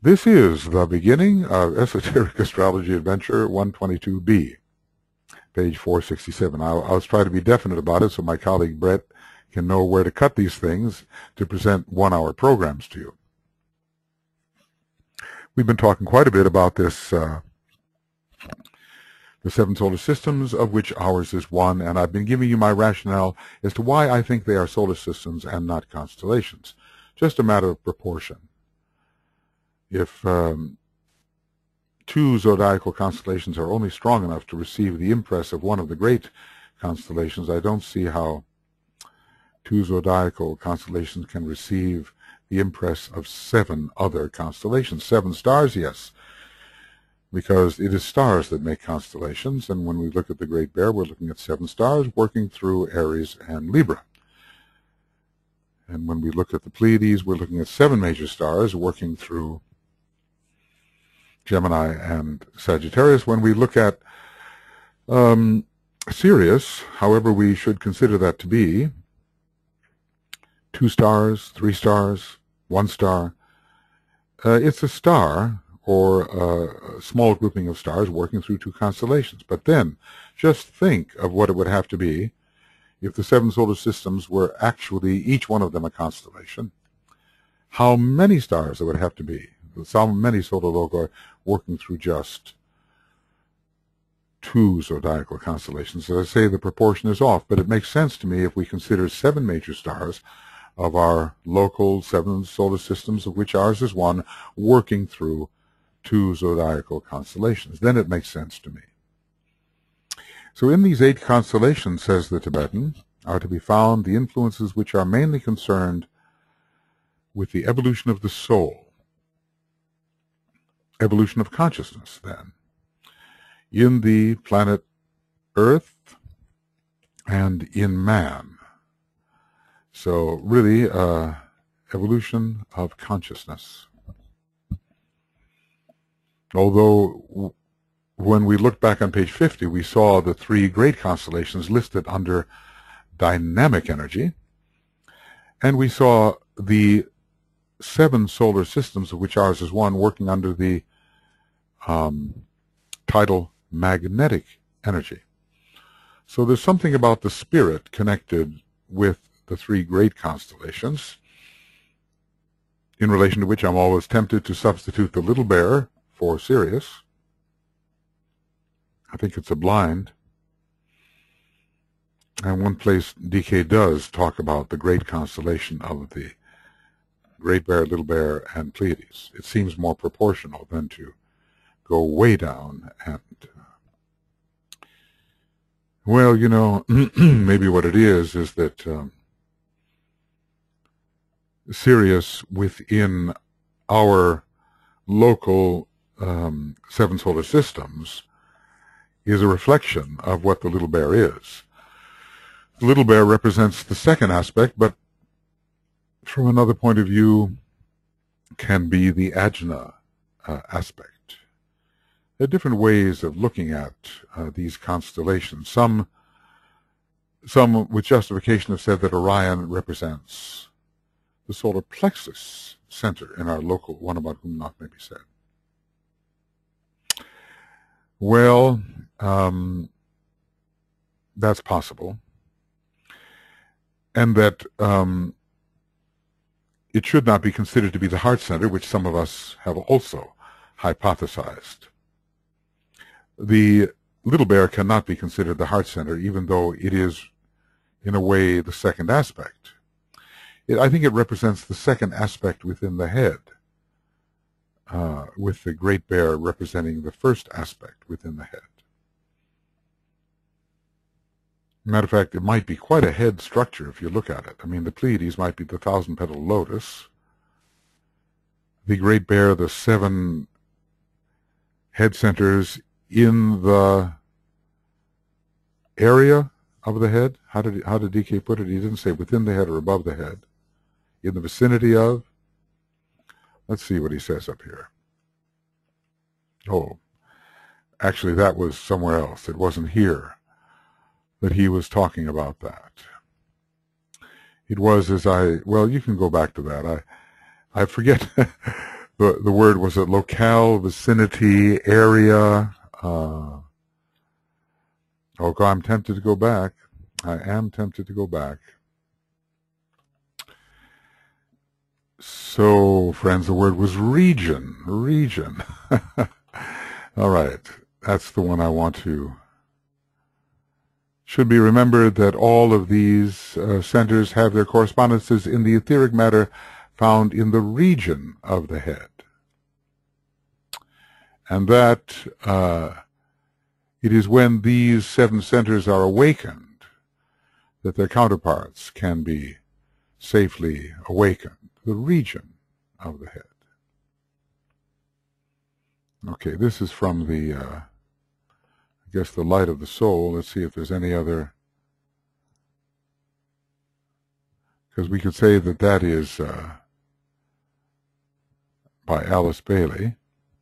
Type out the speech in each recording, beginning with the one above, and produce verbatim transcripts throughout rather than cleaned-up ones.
This is the beginning of Esoteric Astrology Adventure one twenty-two B, page four sixty-seven. I'll, I'll try to be definite about it so my colleague Brett can know where to cut these things to present one-hour programs to you. We've been talking quite a bit about this, uh, the seven solar systems, of which ours is one, and I've been giving you my rationale as to why I think they are solar systems and not constellations. Just a matter of proportion. If um, two zodiacal constellations are only strong enough to receive the impress of one of the great constellations, I don't see how two zodiacal constellations can receive the impress of seven other constellations. Seven stars, yes, because it is stars that make constellations, and when we look at the Great Bear, we're looking at seven stars working through Aries and Libra. And when we look at the Pleiades, we're looking at seven major stars working through Gemini and Sagittarius. When we look at um, Sirius, however we should consider that to be, two stars, three stars, one star, uh, it's a star or a small grouping of stars working through two constellations. But then just think of what it would have to be if the seven solar systems were actually, each one of them, a constellation. How many stars there would have to be, so many solar loci working through just two zodiacal constellations. As I say, the proportion is off, but it makes sense to me if we consider seven major stars of our local seven solar systems, of which ours is one, working through two zodiacal constellations. Then it makes sense to me. So in these eight constellations, says the Tibetan, are to be found the influences which are mainly concerned with the evolution of the soul, evolution of consciousness, then, in the planet Earth and in man. So really, uh, evolution of consciousness. Although when we looked back on page fifty, we saw the three great constellations listed under dynamic energy, and we saw the seven solar systems, of which ours is one, working under the um, title magnetic energy. So there's something about the spirit connected with the three great constellations, in relation to which I'm always tempted to substitute the Little Bear for Sirius. I think it's a blind. And one place D K does talk about the great constellation of the Great Bear, Little Bear, and Pleiades. It seems more proportional than to go way down and, uh, well, you know, maybe what it is is that um, Sirius within our local um, seven solar systems is a reflection of what the Little Bear is. The Little Bear represents the second aspect, but from another point of view can be the Ajna uh, aspect. There are different ways of looking at uh, these constellations. Some, some with justification have said that Orion represents the solar plexus center in our local, one about whom not may be said. Well, um, that's possible. And that um, it should not be considered to be the heart center, which some of us have also hypothesized. The Little Bear cannot be considered the heart center, even though it is, in a way, the second aspect. It, I think it represents the second aspect within the head, uh, with the Great Bear representing the first aspect within the head. Matter of fact, it might be quite a head structure if you look at it. I mean, the Pleiades might be the thousand-petal lotus. The Great Bear, the seven head centers in the area of the head. How did, how did D K put it? He didn't say within the head or above the head. In the vicinity of. Let's see what he says up here. Oh, actually, that was somewhere else. It wasn't here that he was talking about that. It was as I, well, you can go back to that. I, I forget The, the word was a locale, vicinity, area. Uh, oh, God, I'm tempted to go back. I am tempted to go back. So, friends, the word was region. Region. All right. That's the one I want to. Should be remembered that all of these uh, centers have their correspondences in the etheric matter found in the region of the head. And that uh, it is when these seven centers are awakened that their counterparts can be safely awakened, the region of the head. Okay, this is from the, uh, I guess, the Light of the Soul. Let's see if there's any other, because we could say that that is uh, by Alice Bailey.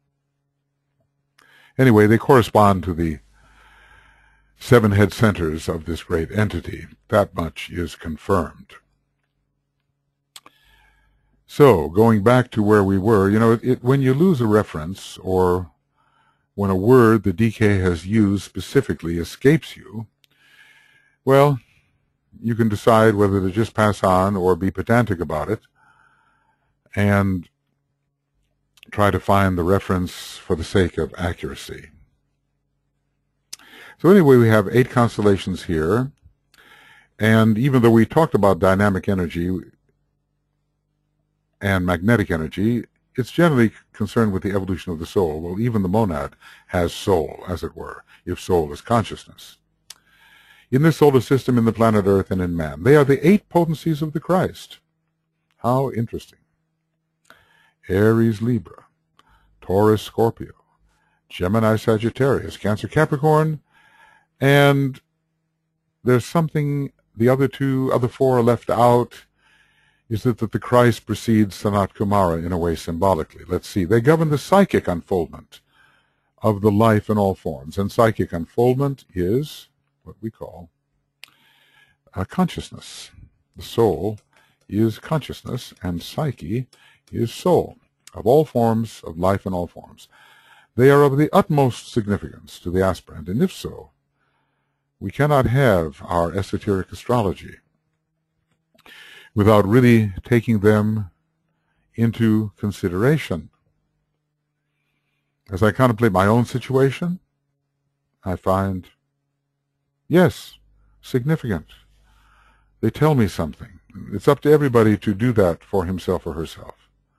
Anyway, they correspond to the seven head centers of this great entity. That much is confirmed. So, going back to where we were, you know, it, it, when you lose a reference, or when a word the D K has used specifically escapes you, well, you can decide whether to just pass on or be pedantic about it and try to find the reference for the sake of accuracy. So anyway, we have eight constellations here, and even though we talked about dynamic energy and magnetic energy, it's generally concerned with the evolution of the soul. Well, even the monad has soul, as it were, if soul is consciousness. In this solar system, in the planet Earth, and in man, they are the eight potencies of the Christ. How interesting. Aries, Libra, Taurus, Scorpio, Gemini, Sagittarius, Cancer, Capricorn, and there's something, the other two, other four are left out. Is it that the Christ precedes Sanat Kumara in a way symbolically? Let's see. They govern the psychic unfoldment of the life in all forms. And psychic unfoldment is what we call uh, consciousness. The soul is consciousness, and psyche is soul, of all forms of life in all forms. They are of the utmost significance to the aspirant, and if so, we cannot have our esoteric astrology without really taking them into consideration. As I contemplate my own situation, I find, yes, significant. They tell me something. It's up to everybody to do that for himself or herself,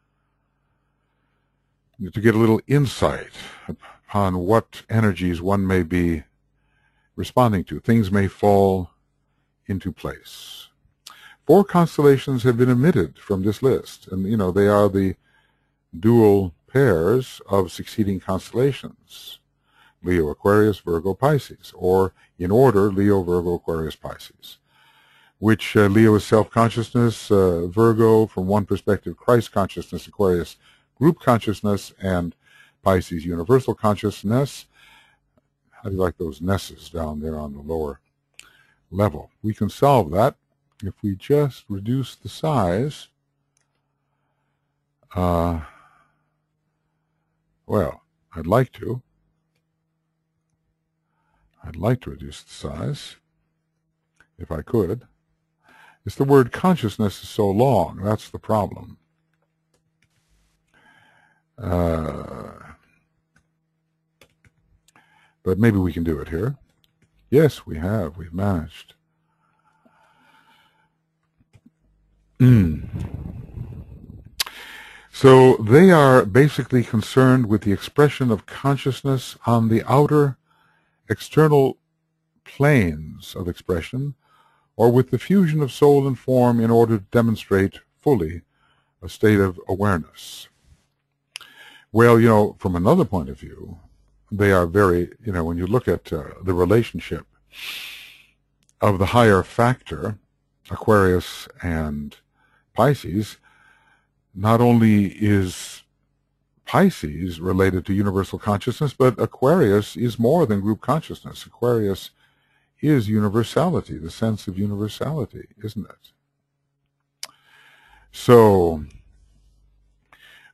to get a little insight upon what energies one may be responding to. Things may fall into place. Four constellations have been omitted from this list, and you know they are the dual pairs of succeeding constellations: Leo, Aquarius, Virgo, Pisces, or in order Leo, Virgo, Aquarius, Pisces. Which uh, Leo is self-consciousness, uh, Virgo from one perspective Christ consciousness, Aquarius group consciousness, and Pisces universal consciousness. How do you like those nesses down there on the lower level? We can solve that if we just reduce the size. Uh, well, I'd like to. I'd like to reduce the size, if I could. It's the word consciousness is so long. That's the problem. Uh, but maybe we can do it here. Yes, we have. We've managed. Mm. So they are basically concerned with the expression of consciousness on the outer external planes of expression, or with the fusion of soul and form in order to demonstrate fully a state of awareness. Well, you know, from another point of view, they are very, you know, when you look at uh, the relationship of the higher factor, Aquarius and Pisces, not only is Pisces related to universal consciousness, but Aquarius is more than group consciousness. Aquarius is universality, the sense of universality, isn't it? So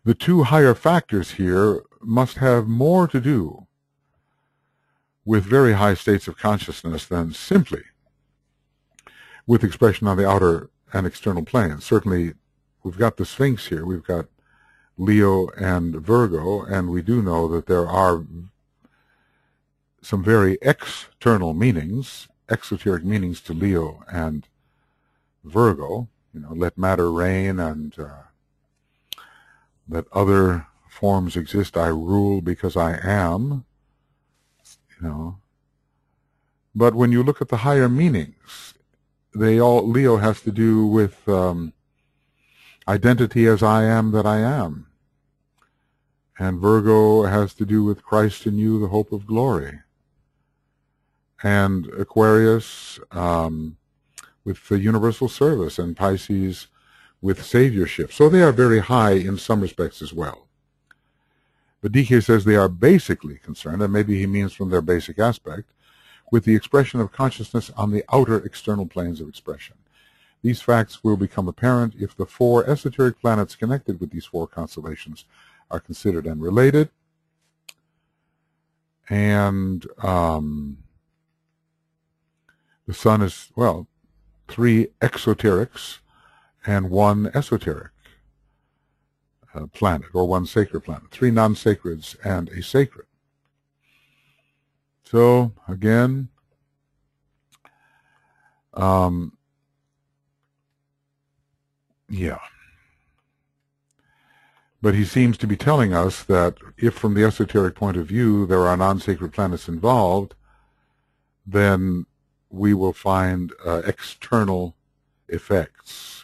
the two higher factors here must have more to do with very high states of consciousness than simply with expression on the outer and external planes. Certainly, we've got the Sphinx here, we've got Leo and Virgo, and we do know that there are some very external meanings, exoteric meanings to Leo and Virgo. You know, let matter reign, and uh, let other forms exist. I rule because I am. You know, but when you look at the higher meanings, they all Leo has to do with um, identity as I am that I am, and Virgo has to do with Christ in you, the hope of glory, and Aquarius um, with the universal service, and Pisces with saviorship. So they are very high in some respects as well. But D K says they are basically concerned, and maybe he means from their basic aspect, with the expression of consciousness on the outer external planes of expression. These facts will become apparent if the four esoteric planets connected with these four constellations are considered and related. And um, the sun is, well, three exoterics and one esoteric uh, planet, or one sacred planet. Three non-sacreds and a sacred. So, again, um, yeah. But he seems to be telling us that if from the esoteric point of view there are non-sacred planets involved, then we will find uh, external effects.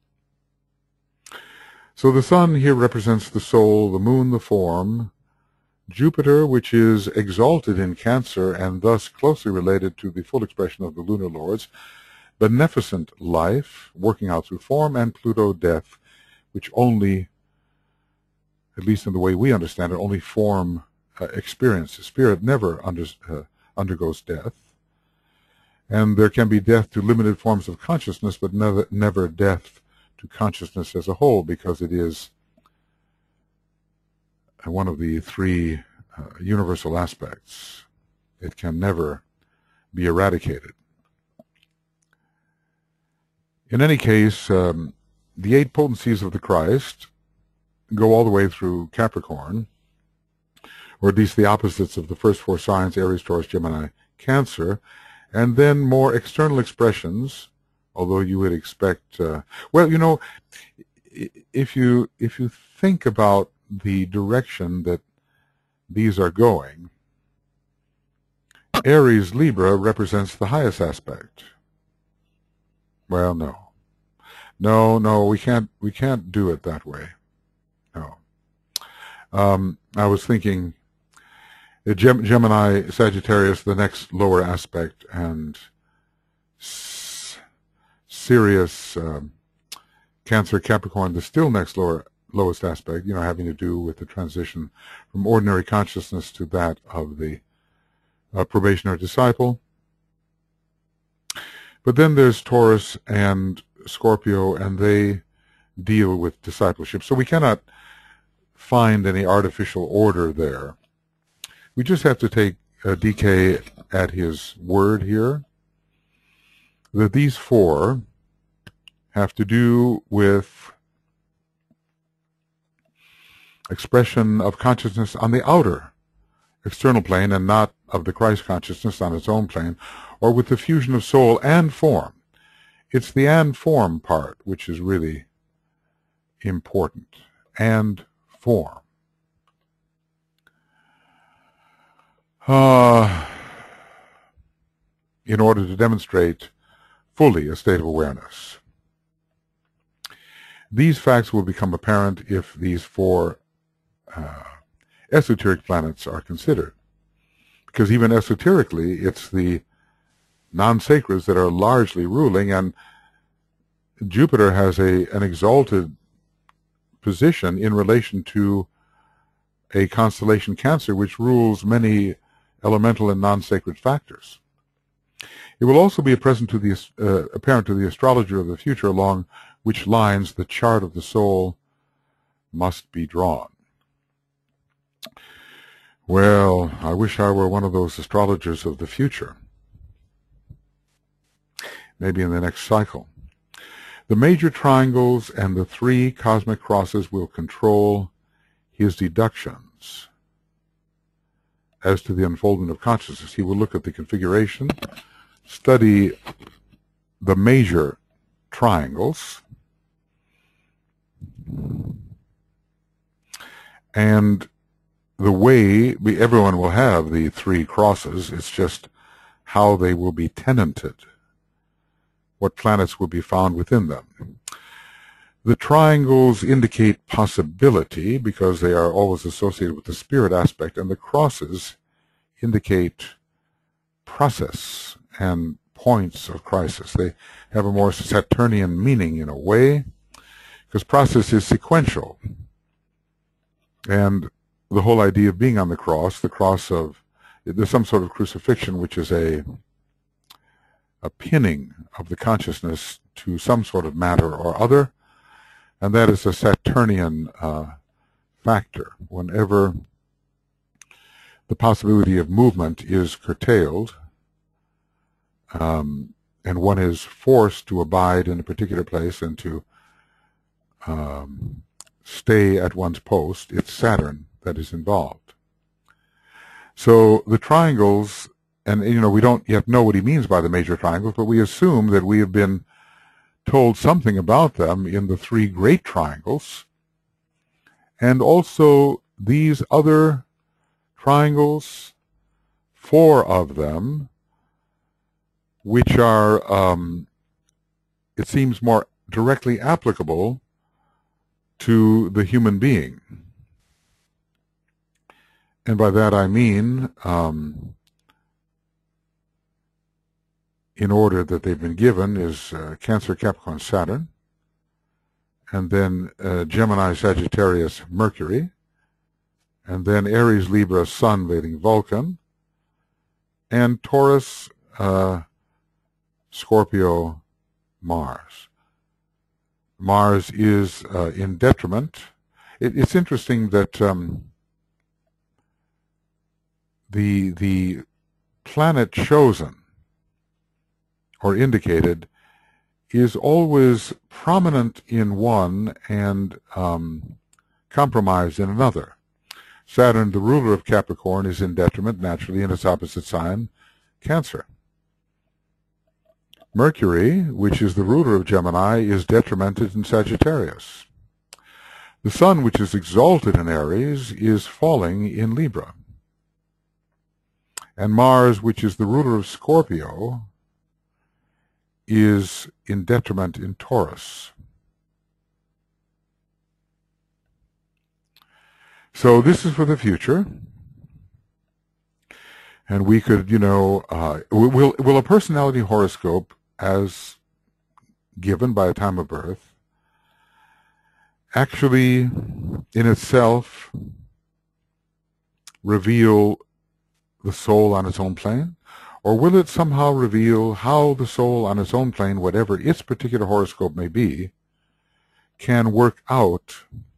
So the sun here represents the soul, the moon the form, Jupiter, which is exalted in Cancer and thus closely related to the full expression of the lunar lords, beneficent life, working out through form, and Pluto, death, which only, at least in the way we understand it, only form uh, experiences. Spirit never under, uh, undergoes death. And there can be death to limited forms of consciousness, but never, never death to consciousness as a whole, because it is one of the three uh, universal aspects. It can never be eradicated. In any case, um, the eight potencies of the Christ go all the way through Capricorn, or at least the opposites of the first four signs, Aries, Taurus, Gemini, Cancer, and then more external expressions, although you would expect, uh, well, you know, if you, if you think about the direction that these are going, Aries, Libra represents the highest aspect. Well, no. No, no, we can't, we can't do it that way. No. Um, I was thinking Gem Gemini, Sagittarius, the next lower aspect, and S Sirius, um, Cancer, Capricorn, the still next lower lowest aspect, you know, having to do with the transition from ordinary consciousness to that of the uh, probationer disciple. But then there's Taurus and Scorpio, and they deal with discipleship. So we cannot find any artificial order there. We just have to take uh, D K at his word here, that these four have to do with expression of consciousness on the outer external plane, and not of the Christ consciousness on its own plane, or with the fusion of soul and form. It's the and form part which is really important. And form. Uh, in order to demonstrate fully a state of awareness. These facts will become apparent if these four uh, esoteric planets are considered. Because even esoterically, it's the non-sacreds that are largely ruling, and Jupiter has a an exalted position in relation to a constellation Cancer, which rules many elemental and non-sacred factors. It will also be present to the uh, apparent to the astrologer of the future along which lines the chart of the soul must be drawn. Well, I wish I were one of those astrologers of the future. Maybe in the next cycle. The major triangles and the three cosmic crosses will control his deductions as to the unfoldment of consciousness. He will look at the configuration, study the major triangles, and the way we, everyone will have the three crosses. It's just how they will be tenanted, what planets will be found within them. The triangles indicate possibility because they are always associated with the spirit aspect, and the crosses indicate process and points of crisis. They have a more Saturnian meaning in a way, because process is sequential. And the whole idea of being on the cross, the cross of, there's some sort of crucifixion, which is a a pinning of the consciousness to some sort of matter or other, and that is a Saturnian uh, factor. Whenever the possibility of movement is curtailed, um, and one is forced to abide in a particular place and to um, stay at one's post, it's Saturn that is involved. So the triangles, and you know, we don't yet know what he means by the major triangles, but we assume that we have been told something about them in the three great triangles, and also these other triangles, four of them, which are, um, it seems, more directly applicable to the human being. And by that I mean, um, in order that they've been given, is uh, Cancer, Capricorn, Saturn, and then uh, Gemini, Sagittarius, Mercury, and then Aries, Libra, Sun, veiling Vulcan, and Taurus, uh, Scorpio, Mars. Mars is uh, in detriment. It, it's interesting that um, the the planet chosen or indicated is always prominent in one and um, compromised in another. Saturn, the ruler of Capricorn, is in detriment naturally in its opposite sign, Cancer. Mercury, which is the ruler of Gemini, is detrimented in Sagittarius. The Sun, which is exalted in Aries, is falling in Libra. And Mars, which is the ruler of Scorpio, is in detriment in Taurus. So this is for the future. And we could, you know, uh, will, will a personality horoscope as given by a time of birth actually in itself reveal the soul on its own plane? Or will it somehow reveal how the soul on its own plane, whatever its particular horoscope may be, can work out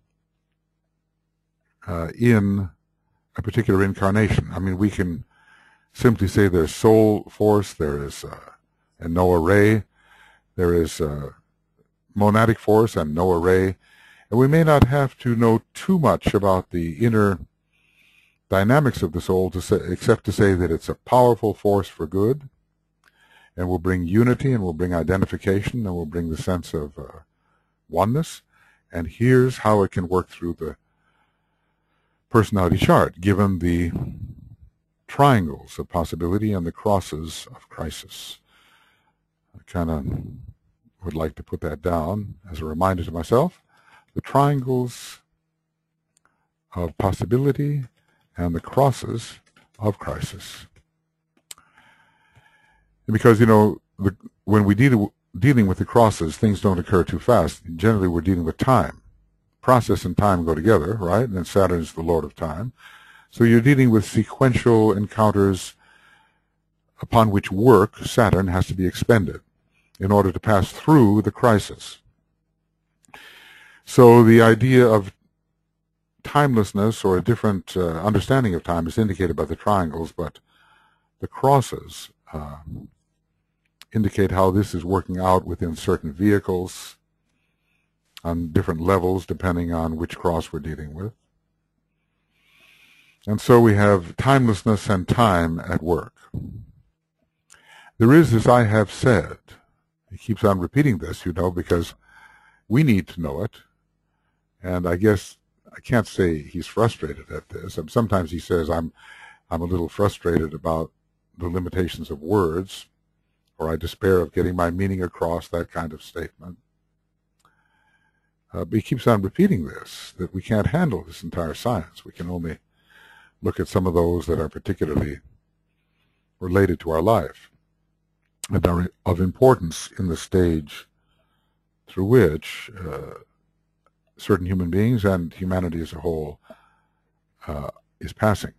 uh, in a particular incarnation? I mean, we can simply say there's soul force, there is uh, a Noah ray, there is uh, monadic force and Noah ray, and we may not have to know too much about the inner dynamics of the soul to say, except to say that it's a powerful force for good, and will bring unity, and will bring identification, and will bring the sense of uh, oneness. And here's how it can work through the personality chart, given the triangles of possibility and the crosses of crisis. I kind of would like to put that down as a reminder to myself. The triangles of possibility and the crosses of crisis. Because, you know, the, when we deal dealing with the crosses, things don't occur too fast. Generally, we're dealing with time. Process and time go together, right? And then Saturn is the lord of time. So you're dealing with sequential encounters upon which work, Saturn, has to be expended in order to pass through the crisis. So the idea of timelessness or a different uh, understanding of time is indicated by the triangles, but the crosses uh, indicate how this is working out within certain vehicles on different levels depending on which cross we're dealing with. And so we have timelessness and time at work. There is, as I have said, he keeps on repeating this, you know, because we need to know it. And I guess I can't say he's frustrated at this. And sometimes he says, I'm, I'm a little frustrated about the limitations of words, or I despair of getting my meaning across, that kind of statement. Uh, but he keeps on repeating this, that we can't handle this entire science. We can only look at some of those that are particularly related to our life and are of importance in the stage through which uh, certain human beings and humanity as a whole uh, is passing.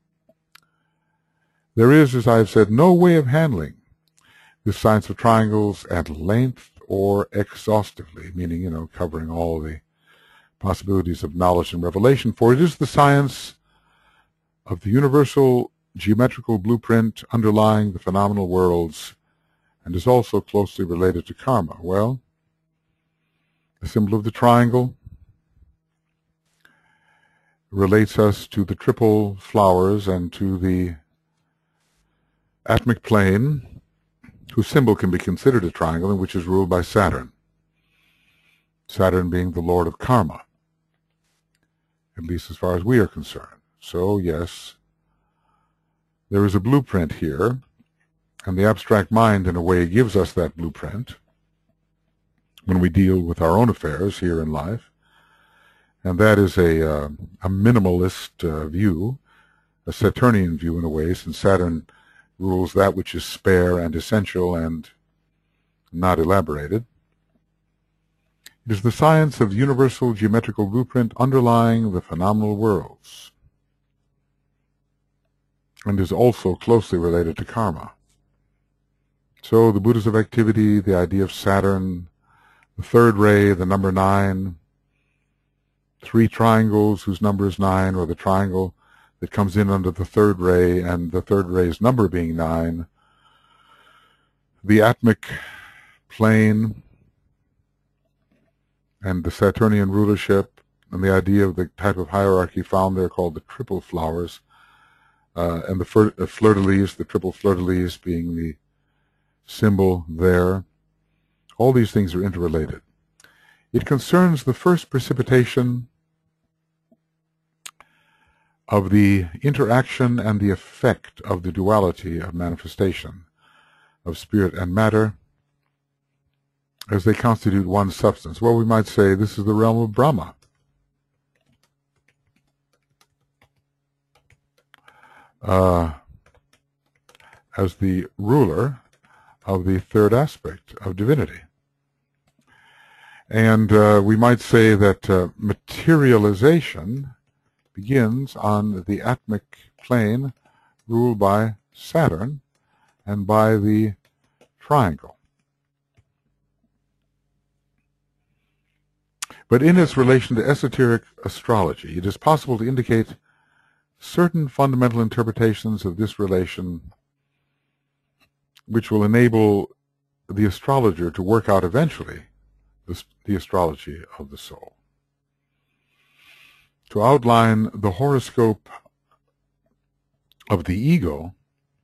There is, as I have said, no way of handling this science of triangles at length or exhaustively, meaning, you know, covering all the possibilities of knowledge and revelation, for it is the science of the universal geometrical blueprint underlying the phenomenal worlds and is also closely related to karma. Well, the symbol of the triangle relates us to the triple flowers and to the atmic plane, whose symbol can be considered a triangle and which is ruled by Saturn. Saturn being the lord of karma, at least as far as we are concerned. So, yes, there is a blueprint here, and the abstract mind, in a way, gives us that blueprint when we deal with our own affairs here in life. And that is a, uh, a minimalist uh, view, a Saturnian view in a way, since Saturn rules that which is spare and essential and not elaborated. It is the science of the universal geometrical blueprint underlying the phenomenal worlds, and is also closely related to karma. So the Buddhas of activity, the idea of Saturn, the third ray, the number nine, three triangles whose number is nine, or the triangle that comes in under the third ray, and the third ray's number being nine, the atmic plane, and the Saturnian rulership, and the idea of the type of hierarchy found there called the triple flowers, uh, and the fleur-de-lis, the triple fleur-de-lis being the symbol there. All these things are interrelated. It concerns the first precipitation of the interaction and the effect of the duality of manifestation of spirit and matter as they constitute one substance. Well, we might say this is the realm of Brahma. Uh, as the ruler of the third aspect of divinity. And uh, we might say that uh, materialization begins on the atmic plane ruled by Saturn and by the triangle. But in its relation to esoteric astrology, it is possible to indicate certain fundamental interpretations of this relation which will enable the astrologer to work out eventually the, the astrology of the soul. To outline the horoscope of the ego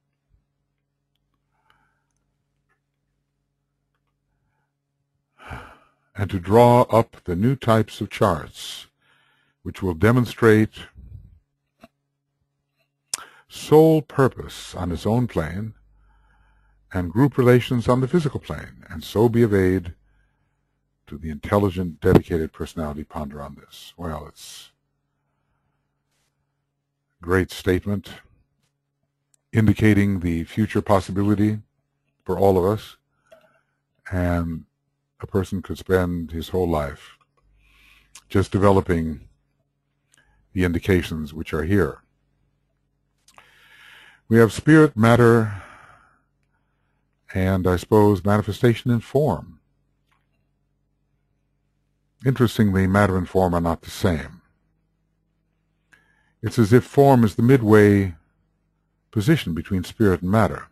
and to draw up the new types of charts which will demonstrate soul purpose on its own plane and group relations on the physical plane, and so be of aid to the intelligent, dedicated personality ponder on this. Well, it's a great statement indicating the future possibility for all of us, and a person could spend his whole life just developing the indications which are here. We have spirit, matter, and I suppose manifestation in form. Interestingly, matter and form are not the same. It's as if form is the midway position between spirit and matter.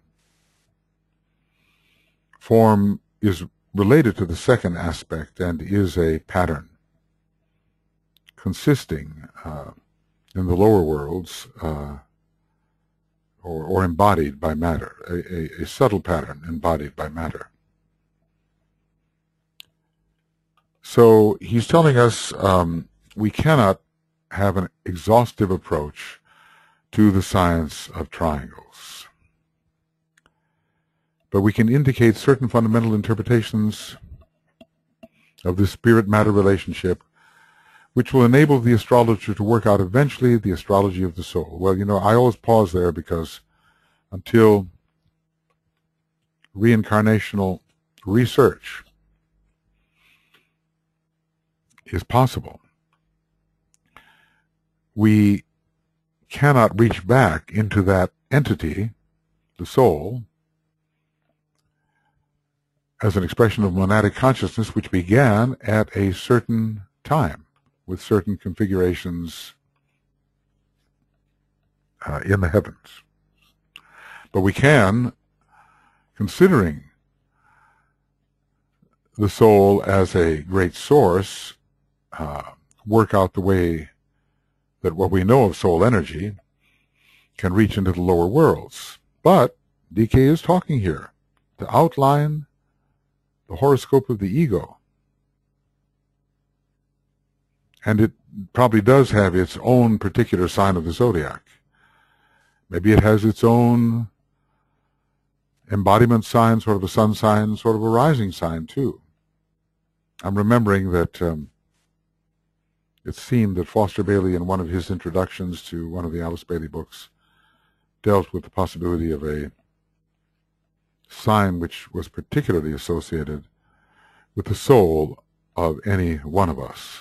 Form is related to the second aspect and is a pattern consisting uh, in the lower worlds uh, or, or embodied by matter, a, a, a subtle pattern embodied by matter. So he's telling us um, we cannot have an exhaustive approach to the science of triangles, but we can indicate certain fundamental interpretations of the spirit-matter relationship which will enable the astrologer to work out eventually the astrology of the soul. Well, you know, I always pause there because until reincarnational research is possible, we cannot reach back into that entity, the soul, as an expression of monadic consciousness which began at a certain time with certain configurations uh, in the heavens. But we can, considering the soul as a great source, uh, work out the way that what we know of soul energy can reach into the lower worlds. But D K is talking here to outline the horoscope of the ego. And it probably does have its own particular sign of the zodiac. Maybe it has its own embodiment sign, sort of a sun sign, sort of a rising sign, too. I'm remembering that um, it seemed that Foster Bailey, in one of his introductions to one of the Alice Bailey books, dealt with the possibility of a sign which was particularly associated with the soul of any one of us.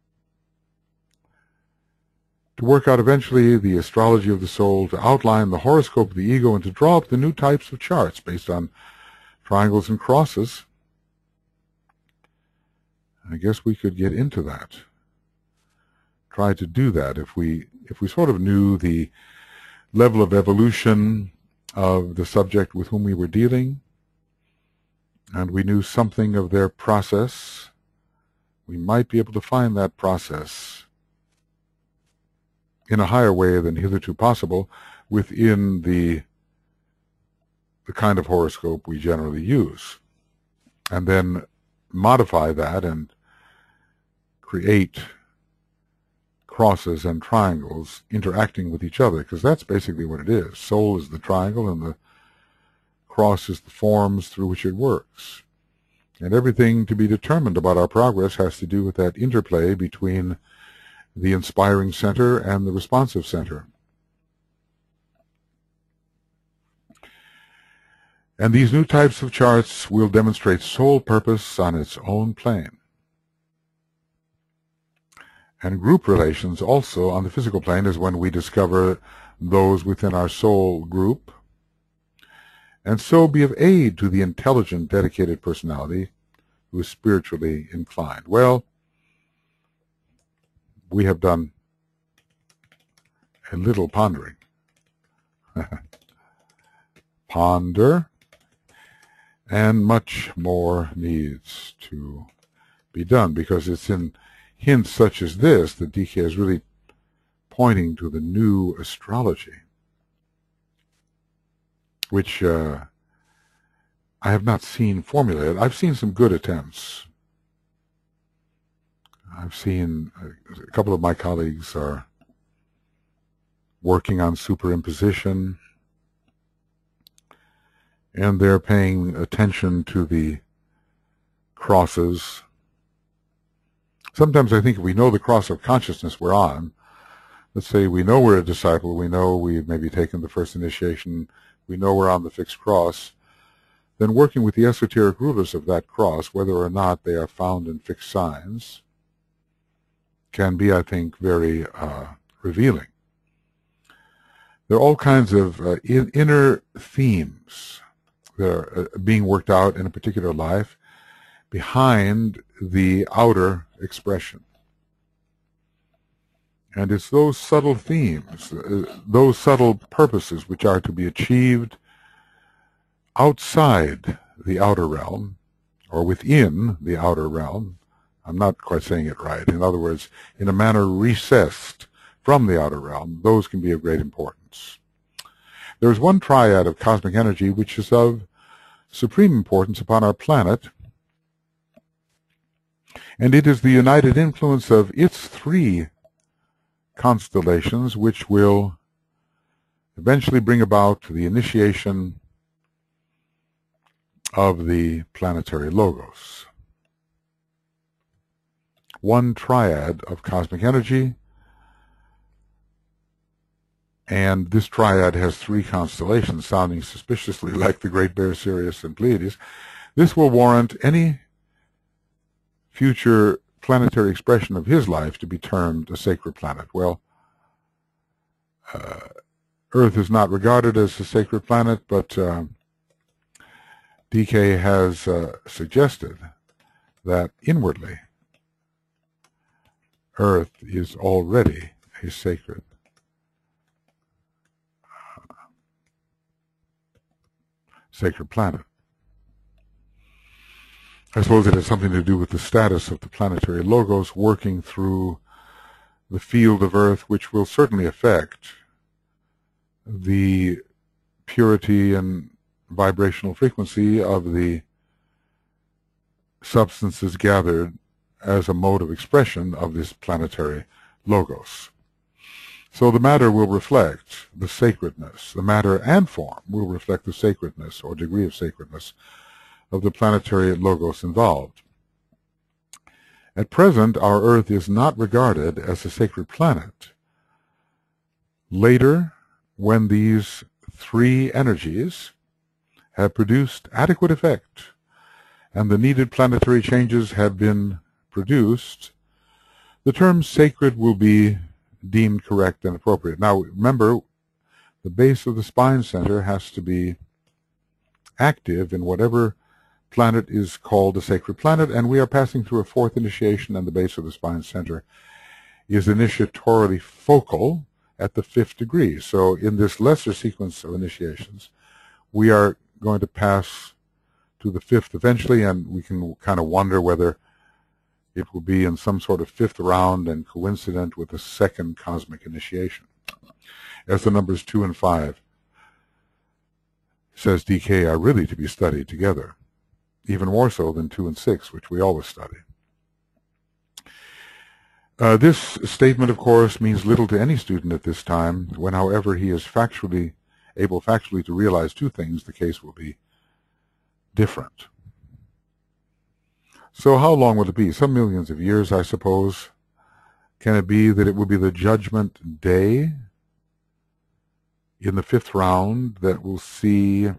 To work out eventually the astrology of the soul, to outline the horoscope of the ego, and to draw up the new types of charts based on triangles and crosses. I guess we could get into that. Try to do that if we if we sort of knew the level of evolution of the subject with whom we were dealing, and we knew something of their process, we might be able to find that process in a higher way than hitherto possible within the the kind of horoscope we generally use, and then modify that and create crosses and triangles interacting with each other, because that's basically what it is. Soul is the triangle and the cross is the forms through which it works. And everything to be determined about our progress has to do with that interplay between the inspiring center and the responsive center. And these new types of charts will demonstrate soul purpose on its own plane, and group relations also on the physical plane is when we discover those within our soul group, and so be of aid to the intelligent, dedicated personality who is spiritually inclined. Well, we have done a little pondering. Ponder, and much more needs to be done, because it's in hints such as this that D K is really pointing to the new astrology, which uh, I have not seen formulated. I've seen some good attempts. I've seen a, a couple of my colleagues are working on superimposition, and they're paying attention to the crosses. Sometimes I think if we know the cross of consciousness we're on, let's say we know we're a disciple, we know we've maybe taken the first initiation, we know we're on the fixed cross, then working with the esoteric rulers of that cross, whether or not they are found in fixed signs, can be, I think, very uh, revealing. There are all kinds of uh, in, inner themes that are uh, being worked out in a particular life behind the outer expression. And it's those subtle themes, uh, those subtle purposes which are to be achieved outside the outer realm, or within the outer realm. I'm not quite saying it right. In other words, in a manner recessed from the outer realm, those can be of great importance. There is one triad of cosmic energy which is of supreme importance upon our planet, and it is the united influence of its three constellations which will eventually bring about the initiation of the planetary logos. One triad of cosmic energy, and this triad has three constellations sounding suspiciously like the Great Bear, Sirius, and Pleiades. This will warrant any future planetary expression of his life to be termed a sacred planet. Well, uh, Earth is not regarded as a sacred planet, but uh, D K has uh, suggested that inwardly Earth is already a sacred uh, sacred planet. I suppose it has something to do with the status of the planetary logos working through the field of Earth, which will certainly affect the purity and vibrational frequency of the substances gathered as a mode of expression of this planetary logos. So the matter will reflect the sacredness. The matter and form will reflect the sacredness or degree of sacredness of the planetary logos involved. At present, our Earth is not regarded as a sacred planet. Later, when these three energies have produced adequate effect and the needed planetary changes have been produced, the term sacred will be deemed correct and appropriate. Now, remember, the base of the spine center has to be active in whatever planet is called a sacred planet, and we are passing through a fourth initiation, and the base of the spine center is initiatorily focal at the fifth degree. So in this lesser sequence of initiations, we are going to pass to the fifth eventually, and we can kind of wonder whether it will be in some sort of fifth round and coincident with the second cosmic initiation, as the numbers two and five, says D K, are really to be studied together, even more so than two and six, which we always study. Uh, this statement, of course, means little to any student at this time, when, however, he is factually able factually to realize two things, the case will be different. So how long will it be? Some millions of years, I suppose. Can it be that it will be the judgment day in the fifth round that will see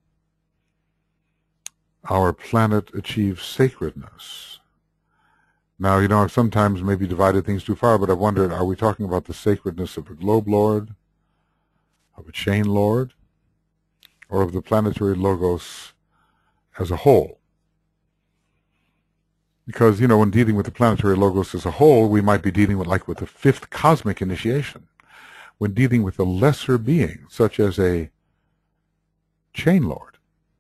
our planet achieve sacredness? Now, you know, I've sometimes maybe divided things too far, but I've wondered, are we talking about the sacredness of a globe lord, of a chain lord, or of the planetary logos as a whole? Because, you know, when dealing with the planetary logos as a whole, we might be dealing with, like, with the fifth cosmic initiation. When dealing with a lesser being, such as a chain lord,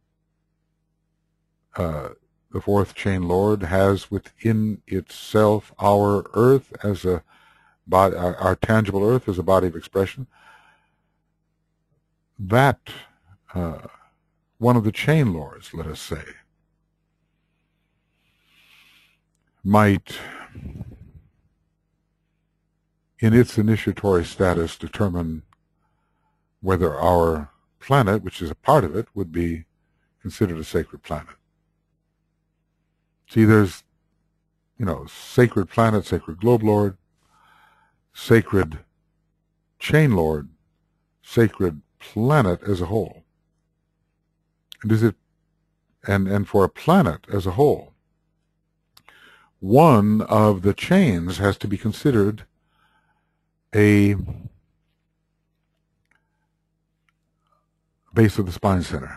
uh, the fourth chain lord has within itself our earth as a body, our, our tangible earth as a body of expression. That, uh, one of the chain lords, let us say, might, in its initiatory status, determine whether our planet, which is a part of it, would be considered a sacred planet. See, there's, you know, sacred planet, sacred globe lord, sacred chain lord, sacred planet as a whole. And is it, and, and for a planet as a whole, one of the chains has to be considered a base of the spine center.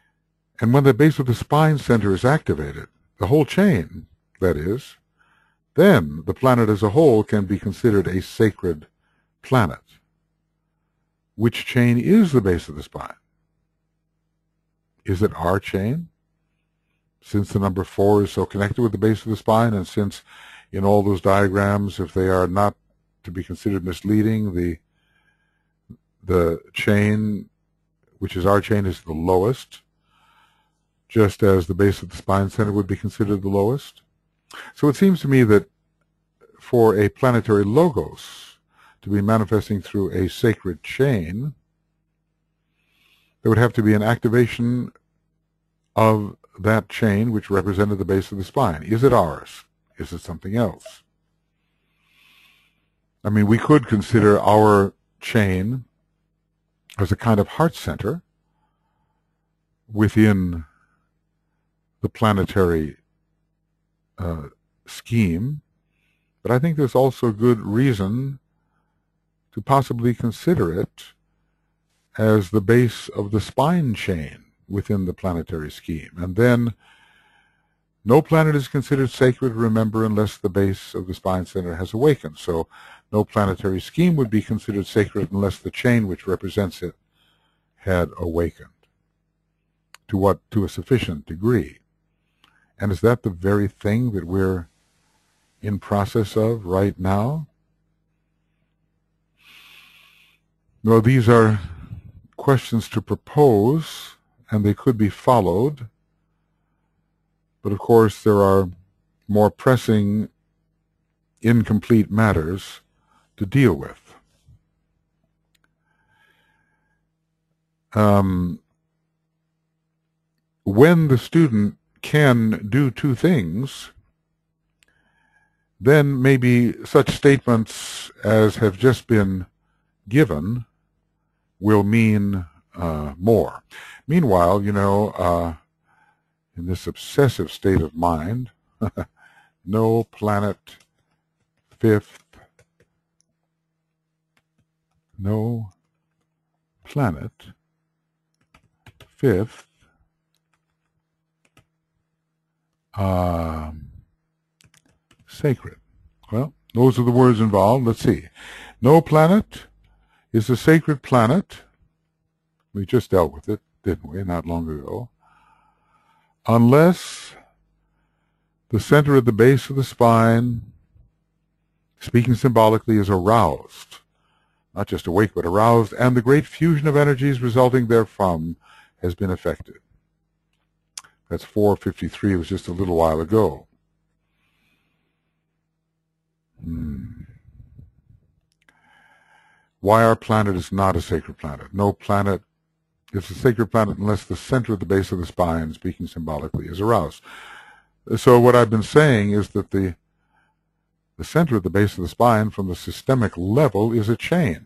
And when the base of the spine center is activated, the whole chain, that is, then the planet as a whole can be considered a sacred planet. Which chain is the base of the spine? Is it our chain? Since the number four is so connected with the base of the spine, and since in all those diagrams, if they are not to be considered misleading, the the chain, which is our chain, is the lowest, just as the base of the spine center would be considered the lowest. So it seems to me that for a planetary logos to be manifesting through a sacred chain, there would have to be an activation of that chain which represented the base of the spine. Is it ours? Is it something else? I mean, we could consider our chain as a kind of heart center within the planetary uh, scheme, but I think there's also good reason to possibly consider it as the base of the spine chain within the planetary scheme. And then no planet is considered sacred, remember, unless the base of the spine center has awakened. So no planetary scheme would be considered sacred unless the chain which represents it had awakened to what to a sufficient degree. And is that the very thing that we're in process of right now? Well, these are questions to propose, and they could be followed. But of course, there are more pressing, incomplete matters to deal with. Um, when the student can do two things, then maybe such statements as have just been given will mean uh, more. Meanwhile, you know, uh, in this obsessive state of mind, no planet fifth, no planet fifth um, sacred. Well, those are the words involved. Let's see. No planet is a sacred planet. We just dealt with it, didn't we, not long ago. Unless the center at the base of the spine, speaking symbolically, is aroused. Not just awake, but aroused, and the great fusion of energies resulting therefrom has been effected. That's four fifty-three. It was just a little while ago. Hmm. Why our planet is not a sacred planet. No planet is a sacred planet unless the center of the base of the spine, speaking symbolically, is aroused. So what I've been saying is that the the center of the base of the spine from the systemic level is a chain.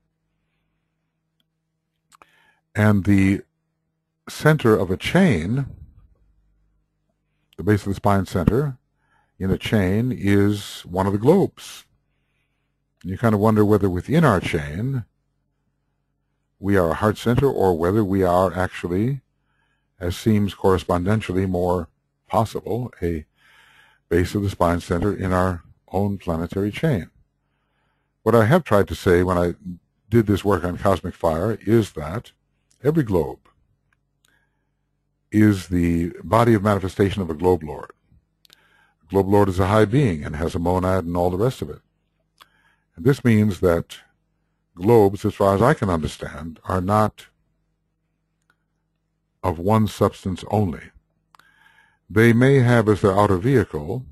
And the center of a chain, the base of the spine center in a chain, is one of the globes. And you kind of wonder whether within our chain we are a heart center or whether we are actually, as seems correspondentially more possible, a base of the spine center in our own planetary chain. What I have tried to say when I did this work on cosmic fire is that every globe is the body of manifestation of a globe lord. A globe lord is a high being and has a monad and all the rest of it. And this means that globes, as far as I can understand, are not of one substance only. They may have as their outer vehicle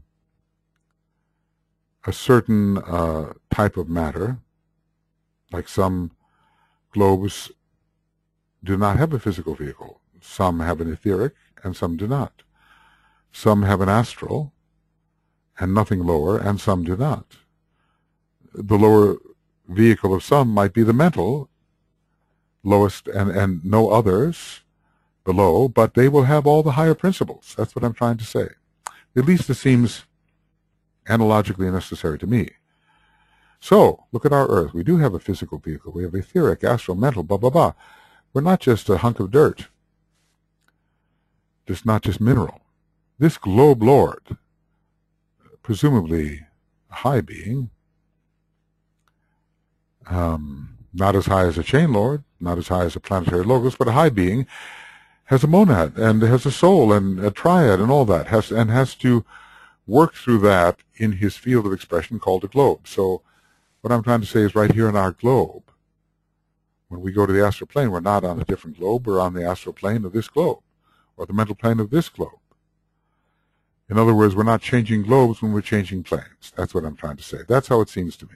a certain uh, type of matter, like some globes do not have a physical vehicle. Some have an etheric and some do not. Some have an astral and nothing lower, and some do not. The lower vehicle of some might be the mental, lowest, and, and no others below, but they will have all the higher principles. That's what I'm trying to say. At least it seems analogically necessary to me. So, look at our Earth. We do have a physical vehicle. We have etheric, astral, mental, blah, blah, blah. We're not just a hunk of dirt. Just not just mineral. This globe lord, presumably a high being, um, not as high as a chain lord, not as high as a planetary logos, but a high being, has a monad and has a soul and a triad and all that, has and has to work through that in his field of expression called a globe. So what I'm trying to say is right here in our globe, when we go to the astral plane, we're not on a different globe, we're on the astral plane of this globe, or the mental plane of this globe. In other words, we're not changing globes when we're changing planes. That's what I'm trying to say. That's how it seems to me.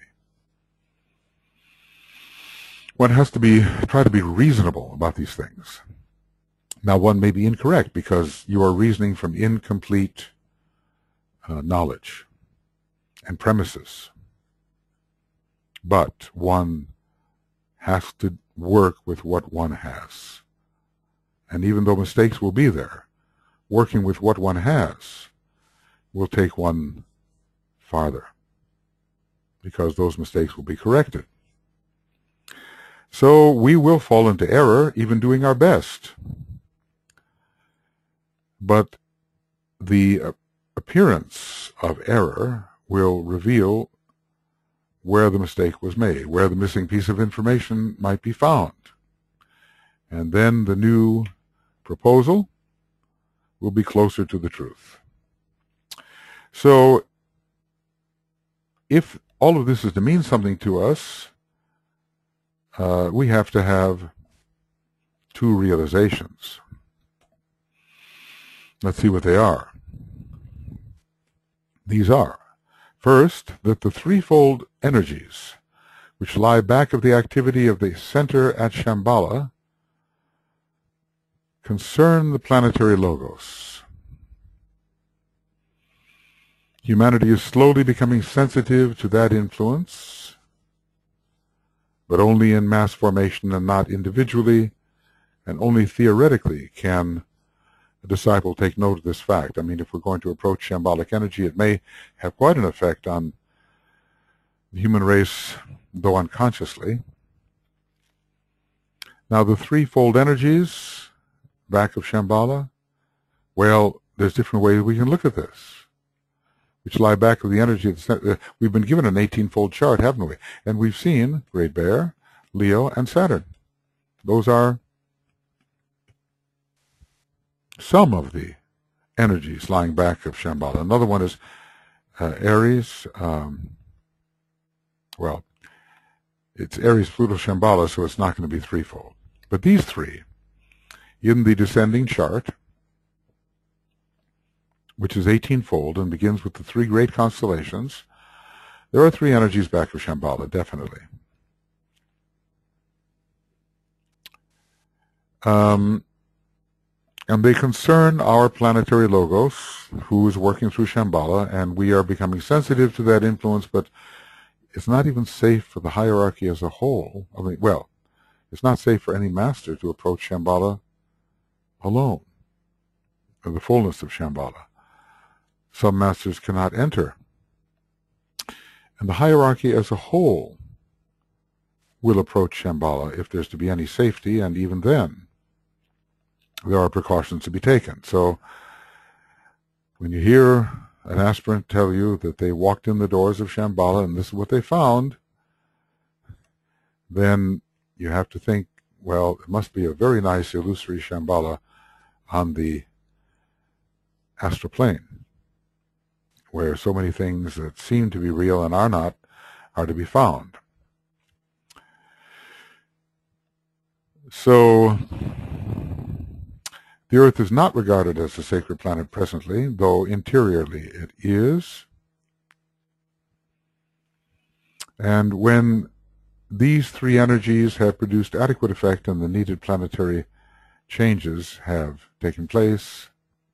One has to be try to be reasonable about these things. Now, one may be incorrect because you are reasoning from incomplete uh, knowledge and premises. But one has to work with what one has. And even though mistakes will be there, working with what one has will take one farther, because those mistakes will be corrected. So we will fall into error, even doing our best. But the appearance of error will reveal where the mistake was made, where the missing piece of information might be found. And then the new proposal will be closer to the truth. So if all of this is to mean something to us, uh, we have to have two realizations. Let's see what they are. These are, first, that the threefold energies which lie back of the activity of the center at Shambhala concern the planetary logos. Humanity is slowly becoming sensitive to that influence, but only in mass formation and not individually, and only theoretically can a disciple take note of this fact. I mean, if we're going to approach shambhalic energy, it may have quite an effect on the human race, though unconsciously. Now, the threefold energies back of Shambhala, well, there's different ways we can look at this, which lie back of the energy of the center. We've been given an eighteen-fold chart, haven't we? And we've seen Great Bear, Leo, and Saturn. Those are some of the energies lying back of Shambhala. Another one is uh, Aries. Um, well, it's Aries, Pluto, Shambhala, so it's not going to be threefold. But these three, in the descending chart, which is eighteen-fold and begins with the three great constellations, there are three energies back of Shambhala, definitely. Um, and they concern our planetary logos, who is working through Shambhala, and we are becoming sensitive to that influence, but it's not even safe for the hierarchy as a whole. I mean, well, it's not safe for any master to approach Shambhala alone, or the fullness of Shambhala. Some masters cannot enter. And the hierarchy as a whole will approach Shambhala if there's to be any safety, and even then, there are precautions to be taken. So, when you hear an aspirant tell you that they walked in the doors of Shambhala and this is what they found, then you have to think, well, it must be a very nice illusory Shambhala on the astral plane, where so many things that seem to be real and are not are to be found. So, the Earth is not regarded as a sacred planet presently, though interiorly it is. And when these three energies have produced adequate effect and the needed planetary changes have taken place,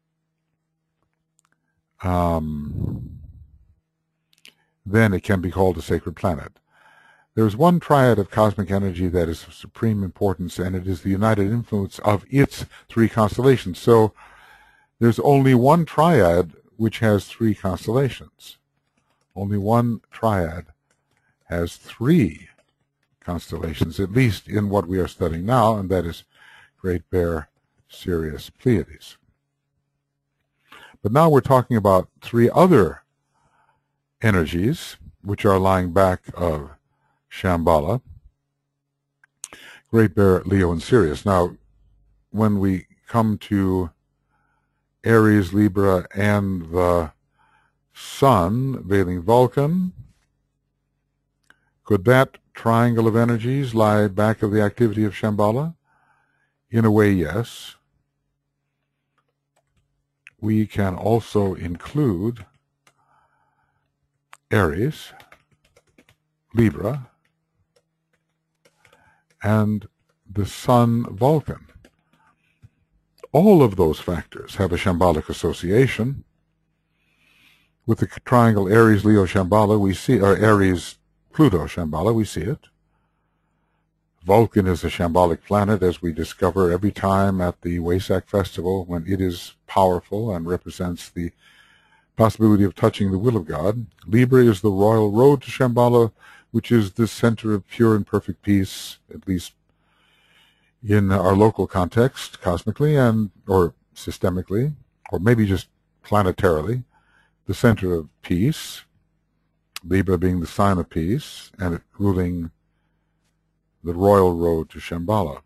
um, then it can be called a sacred planet. There is one triad of cosmic energy that is of supreme importance, and it is the united influence of its three constellations. So there's only one triad which has three constellations. Only one triad has three constellations, at least in what we are studying now, and that is Great Bear, Sirius, Pleiades. But now we're talking about three other energies, which are lying back of Shambhala, Great Bear, Leo, and Sirius. Now, when we come to Aries, Libra, and the Sun veiling Vulcan, could that triangle of energies lie back of the activity of Shambhala? In a way, yes. We can also include Aries, Libra, and the Sun Vulcan. All of those factors have a Shambhalic association. With the triangle Aries, Leo, Shambhala, we see, or Aries, Pluto, Shambhala, we see it. Vulcan is a Shambhalic planet, as we discover every time at the Wesak festival, when it is powerful and represents the possibility of touching the will of God. Libra is the royal road to Shambhala, which is the center of pure and perfect peace, at least in our local context, cosmically and or systemically, or maybe just planetarily, the center of peace, Libra being the sign of peace, and it ruling the royal road to Shambhala.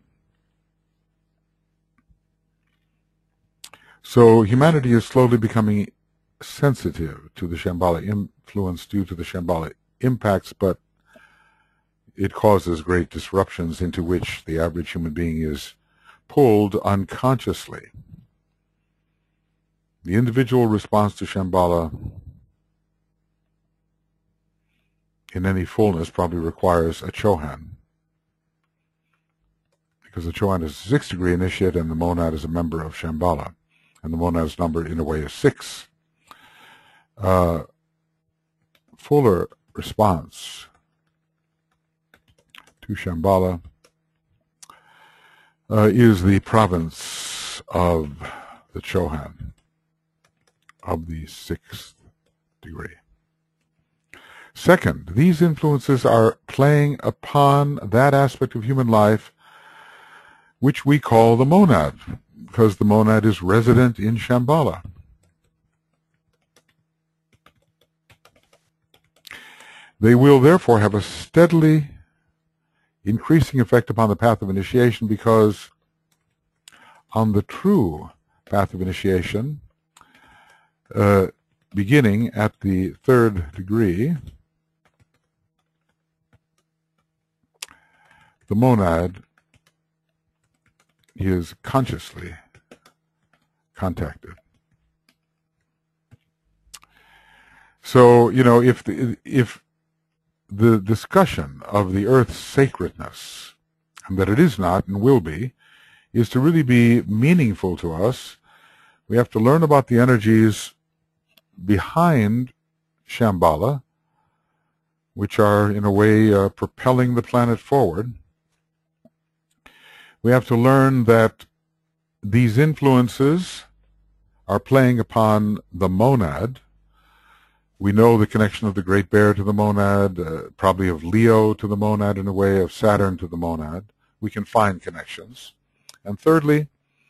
So humanity is slowly becoming sensitive to the Shambhala influence due to the Shambhala impacts, but it causes great disruptions into which the average human being is pulled unconsciously. The individual response to Shambhala in any fullness probably requires a Chohan, because the Chohan is a sixth degree initiate and the monad is a member of Shambhala, and the monad's number in a way is six. Uh, fuller response to Shambhala uh, is the province of the Chohan of the sixth degree. Second, these influences are playing upon that aspect of human life which we call the monad, because the monad is resident in Shambhala. They will therefore have a steadily increasing effect upon the path of initiation, because on the true path of initiation, uh, beginning at the third degree, the monad is consciously contacted. So, you know, if the, if the discussion of the Earth's sacredness, and that it is not and will be, is to really be meaningful to us, we have to learn about the energies behind Shambhala, which are in a way uh, propelling the planet forward. We have to learn that these influences are playing upon the monad. We know the connection of the Great Bear to the monad, uh, probably of Leo to the monad in a way, of Saturn to the monad. We can find connections. And thirdly,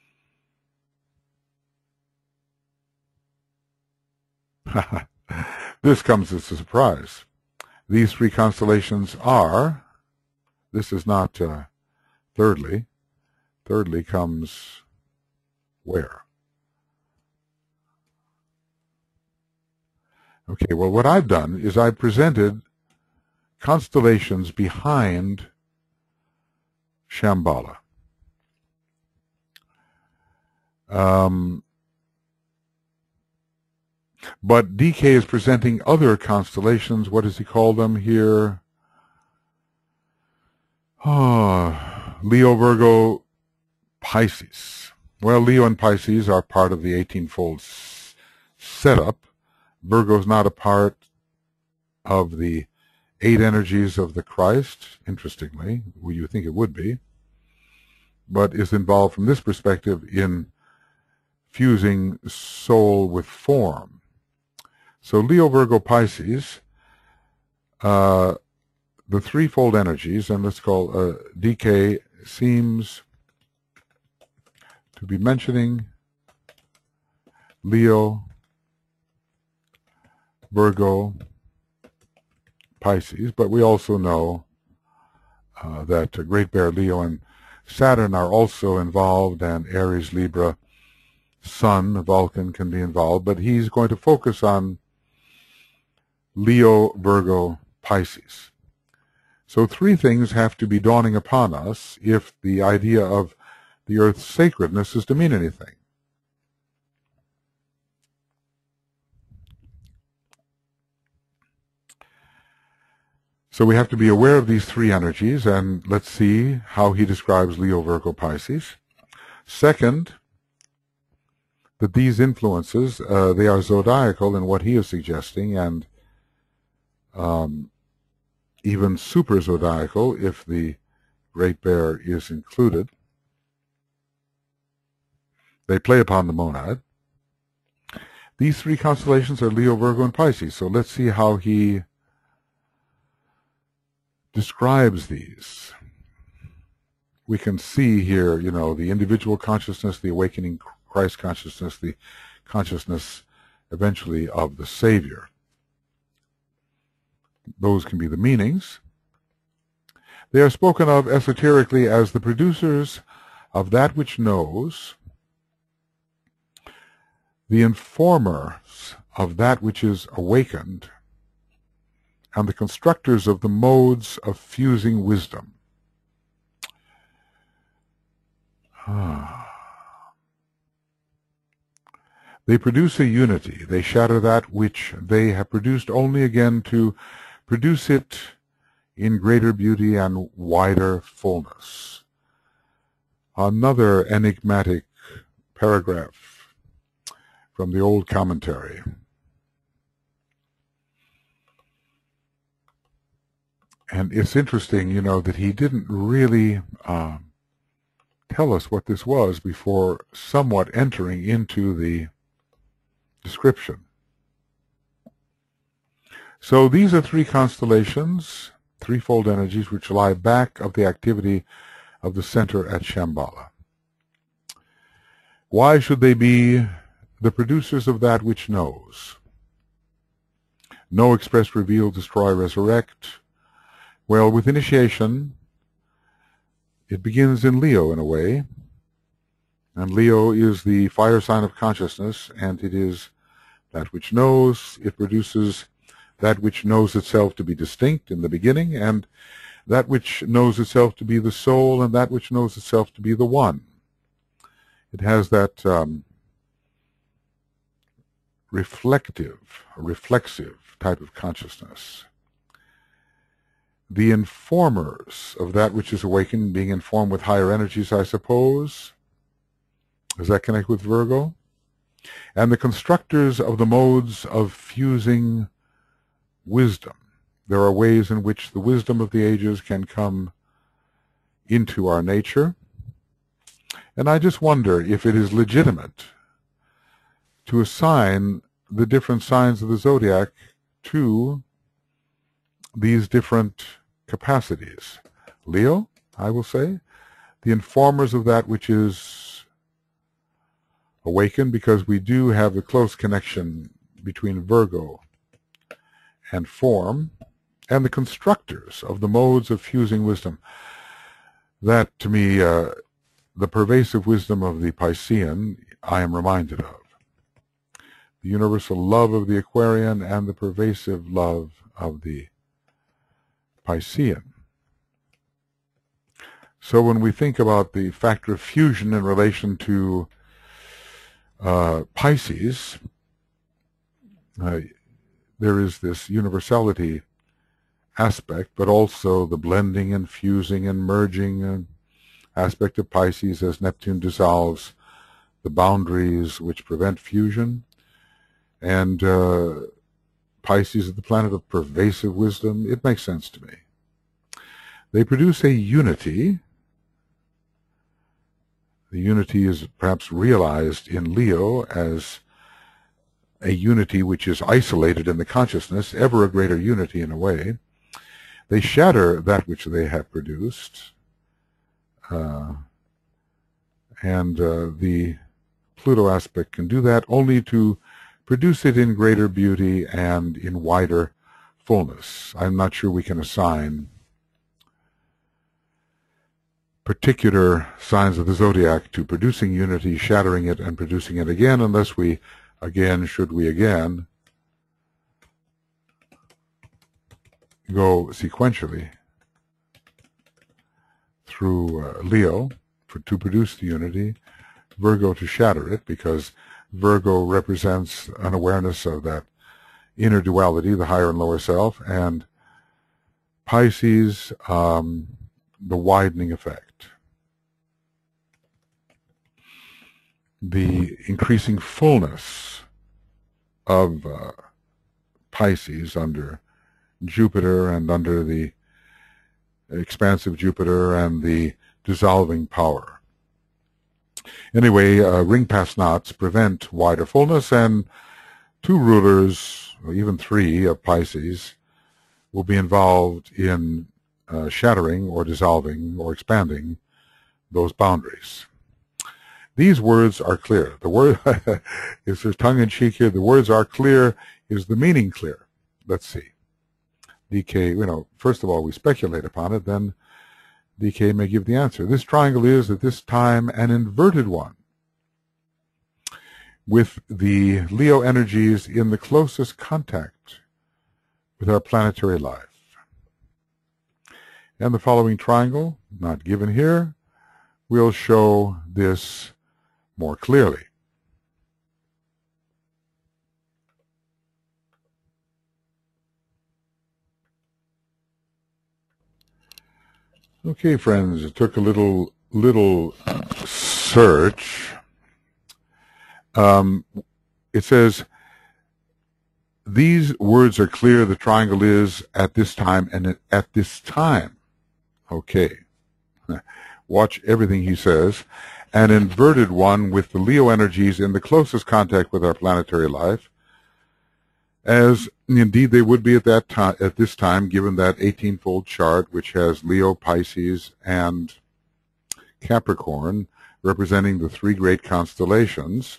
this comes as a surprise. These three constellations are, this is not uh, thirdly, thirdly comes where? Okay, well, what I've done is I've presented constellations behind Shambhala. Um, but D K is presenting other constellations. What does he call them here? Oh, Leo, Virgo, Pisces. Well, Leo and Pisces are part of the eighteen-fold setup. Virgo is not a part of the eight energies of the Christ, interestingly. Well, you think it would be, but is involved from this perspective in fusing soul with form. So Leo, Virgo, Pisces, uh, the threefold energies, and let's call uh, D K seems to be mentioning Leo, Virgo, Pisces, but we also know uh, that uh, Great Bear, Leo, and Saturn are also involved, and Aries, Libra, Sun, Vulcan can be involved, but he's going to focus on Leo, Virgo, Pisces. So three things have to be dawning upon us if the idea of the Earth's sacredness is to mean anything. So we have to be aware of these three energies, and let's see how he describes Leo, Virgo, Pisces. Second, that these influences, uh, they are zodiacal in what he is suggesting, and um, even super zodiacal if the Great Bear is included. They play upon the monad. These three constellations are Leo, Virgo, and Pisces. So let's see how he describes these. We can see here, you know, the individual consciousness, the awakening Christ consciousness, the consciousness eventually of the Savior. Those can be the meanings. They are spoken of esoterically as the producers of that which knows, the informers of that which is awakened, and the constructors of the modes of fusing wisdom. Ah. They produce a unity. They shatter that which they have produced only again to produce it in greater beauty and wider fullness. Another enigmatic paragraph from the old commentary. And it's interesting, you know, that he didn't really uh, tell us what this was before somewhat entering into the description. So these are three constellations, threefold energies, which lie back of the activity of the center at Shambhala. Why should they be the producers of that which knows? Know, express, reveal, destroy, resurrect. Well, with initiation, it begins in Leo in a way, and Leo is the fire sign of consciousness, and it is that which knows. It produces that which knows itself to be distinct in the beginning, and that which knows itself to be the soul, and that which knows itself to be the one. It has that um, reflective, reflexive type of consciousness. The informers of that which is awakened, being informed with higher energies, I suppose. Does that connect with Virgo? And the constructors of the modes of fusing wisdom. There are ways in which the wisdom of the ages can come into our nature. And I just wonder if it is legitimate to assign the different signs of the zodiac to these different capacities. Leo, I will say, the informers of that which is awakened, because we do have the close connection between Virgo and form, and the constructors of the modes of fusing wisdom. That, to me, uh, the pervasive wisdom of the Piscean, I am reminded of. The universal love of the Aquarian and the pervasive love of the Piscean. So when we think about the factor of fusion in relation to uh, Pisces, uh, there is this universality aspect, but also the blending and fusing and merging uh, aspect of Pisces as Neptune dissolves the boundaries which prevent fusion. And uh, Pisces is the planet of pervasive wisdom. It makes sense to me. They produce a unity. The unity is perhaps realized in Leo as a unity which is isolated in the consciousness, ever a greater unity in a way. They shatter that which they have produced. Uh, and uh, the Pluto aspect can do that only to produce it in greater beauty and in wider fullness. I'm not sure we can assign particular signs of the zodiac to producing unity, shattering it, and producing it again, unless we, again, should we again, go sequentially through uh, Leo for, to produce the unity, Virgo to shatter it, because Virgo represents an awareness of that inner duality, the higher and lower self, and Pisces, um, the widening effect. The increasing fullness of uh, Pisces under Jupiter and under the expansive Jupiter and the dissolving power. Anyway, uh, ring pass knots prevent wider fullness, and two rulers, or even three of Pisces, will be involved in uh, shattering or dissolving or expanding those boundaries. These words are clear. The word is there tongue-in-cheek here. The words are clear. Is the meaning clear? Let's see. D K, you know, first of all, we speculate upon it, then D K may give the answer. This triangle is at this time an inverted one, with the Leo energies in the closest contact with our planetary life. And the following triangle, not given here, will show this more clearly. Okay, friends, it took a little little search. Um, it says, these words are clear, the triangle is at this time and at this time. Okay. Watch everything he says. An inverted one with the Leo energies in the closest contact with our planetary life, as indeed they would be at that time, at this time, given that eighteen-fold chart, which has Leo, Pisces, and Capricorn, representing the three great constellations.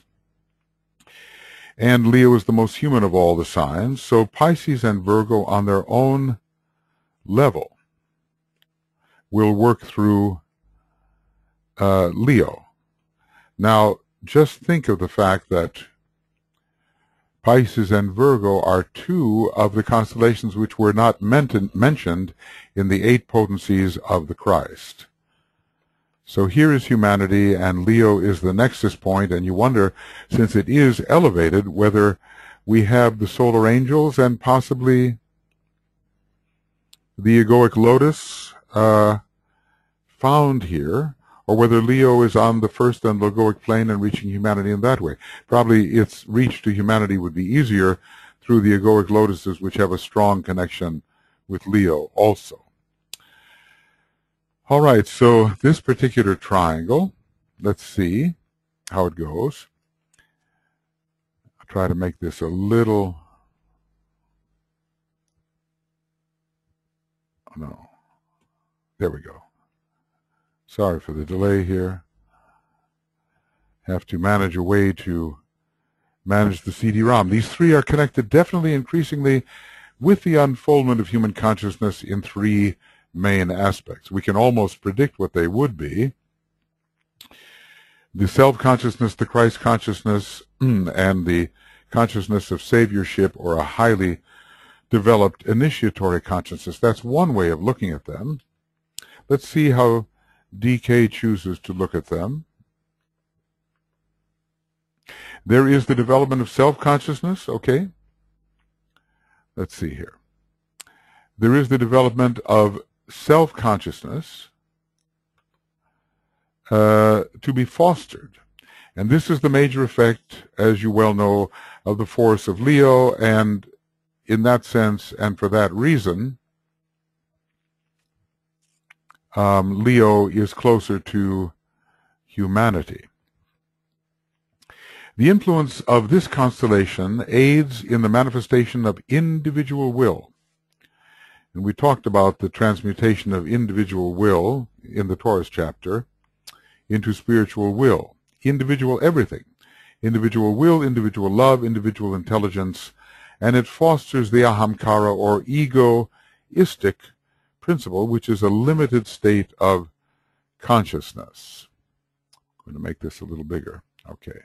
And Leo is the most human of all the signs, so Pisces and Virgo on their own level will work through uh, Leo. Now, just think of the fact that Pisces and Virgo are two of the constellations which were not mentioned in the eight potencies of the Christ. So here is humanity, and Leo is the nexus point, and you wonder, since it is elevated, whether we have the solar angels and possibly the egoic lotus uh, found here, or whether Leo is on the first and egoic plane and reaching humanity in that way. Probably its reach to humanity would be easier through the egoic lotuses, which have a strong connection with Leo also. All right, so this particular triangle, let's see how it goes. I'll try to make this a little, oh no, there we go. Sorry for the delay here. Have to manage a way to manage the C D ROM. These three are connected definitely increasingly with the unfoldment of human consciousness in three main aspects. We can almost predict what they would be. The self-consciousness, the Christ consciousness, and the consciousness of saviorship, or a highly developed initiatory consciousness. That's one way of looking at them. Let's see how D K chooses to look at them. There is the development of self-consciousness, okay? Let's see here. There is the development of self-consciousness uh, to be fostered. And this is the major effect, as you well know, of the force of Leo, and in that sense, and for that reason, um, Leo is closer to humanity. The influence of this constellation aids in the manifestation of individual will. And we talked about the transmutation of individual will in the Taurus chapter into spiritual will. Individual everything. Individual will, individual love, individual intelligence, and it fosters the ahamkara, or egoistic principle, which is a limited state of consciousness. I'm going to make this a little bigger. Okay.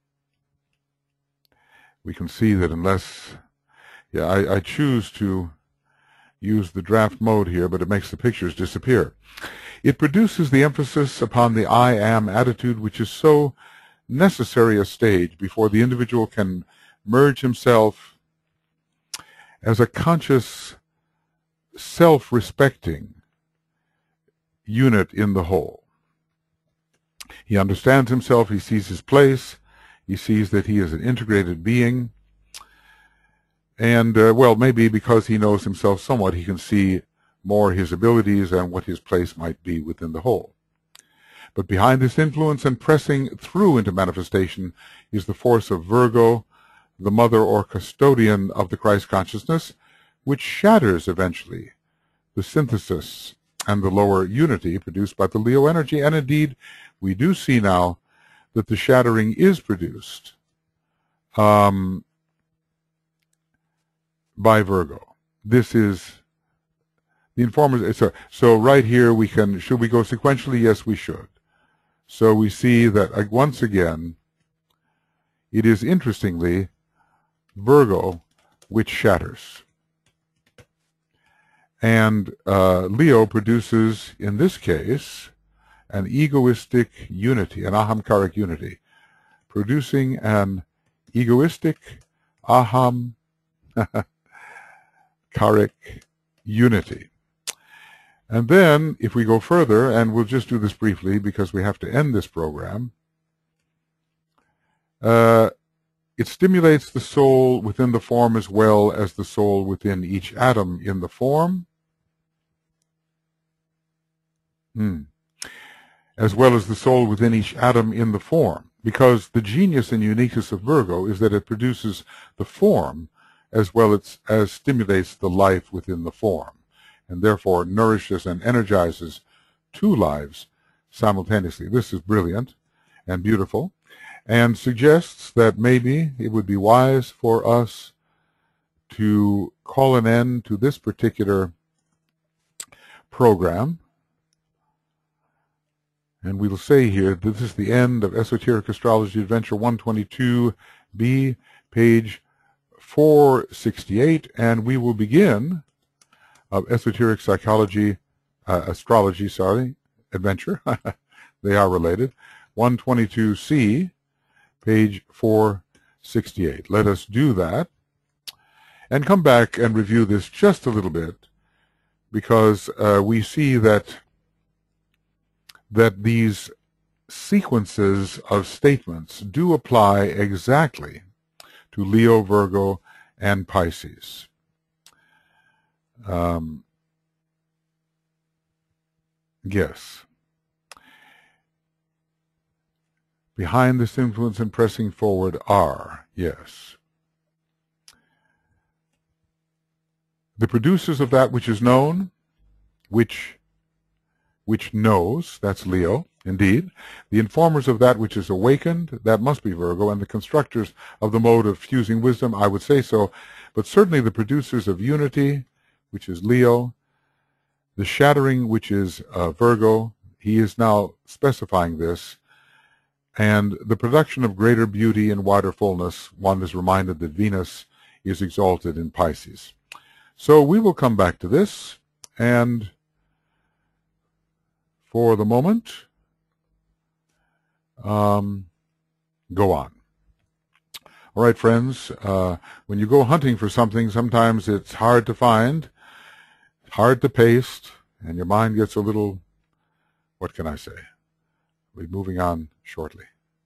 We can see that unless, yeah, I, I choose to use the draft mode here, but it makes the pictures disappear. It produces the emphasis upon the I am attitude, which is so necessary a stage before the individual can merge himself as a conscious, self-respecting unit in the whole. He understands himself, he sees his place, he sees that he is an integrated being, and, uh, well, maybe because he knows himself somewhat, he can see more his abilities and what his place might be within the whole. But behind this influence and pressing through into manifestation is the force of Virgo, the mother or custodian of the Christ consciousness, which shatters eventually the synthesis and the lower unity produced by the Leo energy. And indeed, we do see now that the shattering is produced um, by Virgo. This is the informers. So, so right here we can, should we go sequentially? Yes, we should. So we see that uh, once again, it is interestingly Virgo which shatters. And uh, Leo produces, in this case, an egoistic unity, an ahamkaric unity, producing an egoistic ahamkaric unity. And then, if we go further, and we'll just do this briefly because we have to end this program, uh, it stimulates the soul within the form as well as the soul within each atom in the form, hmm. as well as the soul within each atom in the form, because the genius and uniqueness of Virgo is that it produces the form as well as, as stimulates the life within the form, and therefore nourishes and energizes two lives simultaneously. This is brilliant and beautiful, and suggests that maybe it would be wise for us to call an end to this particular program. And we'll say here that this is the end of Esoteric Astrology Adventure one twenty-two B, page four sixty-eight, and we will begin of Esoteric Psychology, uh, Astrology, sorry, Adventure. They are related. one twenty-two C, page four sixty-eight. Let us do that and come back and review this just a little bit, because uh, we see that that these sequences of statements do apply exactly to Leo, Virgo, and Pisces. Um, yes. Behind this influence and pressing forward are, yes, the producers of that which is known, which which knows, that's Leo, indeed, the informers of that which is awakened, that must be Virgo, and the constructors of the mode of fusing wisdom, I would say so, but certainly the producers of unity, which is Leo, the shattering, which is uh, Virgo, he is now specifying this, and the production of greater beauty and wider fullness, one is reminded that Venus is exalted in Pisces. So we will come back to this, and for the moment, um, go on. All right, friends, uh, when you go hunting for something, sometimes it's hard to find, hard to paste, and your mind gets a little, what can I say? We'll be moving on shortly.